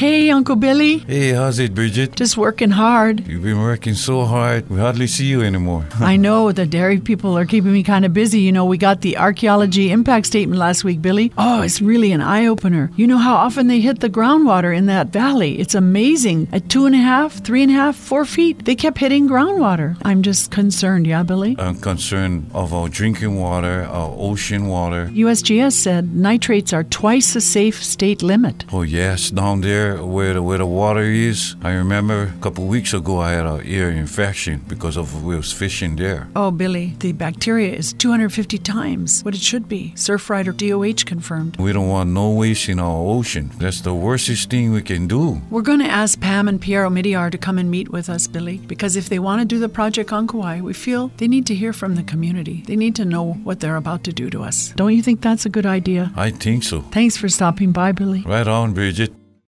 Hey, Uncle Billy. Hey, how's it, Bridget? Just working hard. You've been working so hard, we hardly see you anymore. I know, the dairy people are keeping me kind of busy. You know, we got the archaeology impact statement last week, Billy. Oh, it's really an eye-opener. You know how often they hit the groundwater in that valley. It's amazing. At 2.5, 3.5, 4 feet, they kept hitting groundwater. I'm just concerned, yeah, Billy? I'm concerned of our drinking water, our ocean water. USGS said nitrates are twice the safe state limit. Oh, yes, down there where the water is. I remember a couple weeks ago I had an ear infection because of we was fishing there. Oh, Billy, the bacteria is 250 times what it should be. Surfrider DOH confirmed. We don't want no waste in our ocean. That's the worstest thing we can do. We're going to ask Pam and Piero Midyar to come and meet with us, Billy, because if they want to do the project on Kauai, we feel they need to hear from the community. They need to know what they're about to do to us. Don't you think that's a good idea? I think so. Thanks for stopping by, Billy. Right on, Bridget.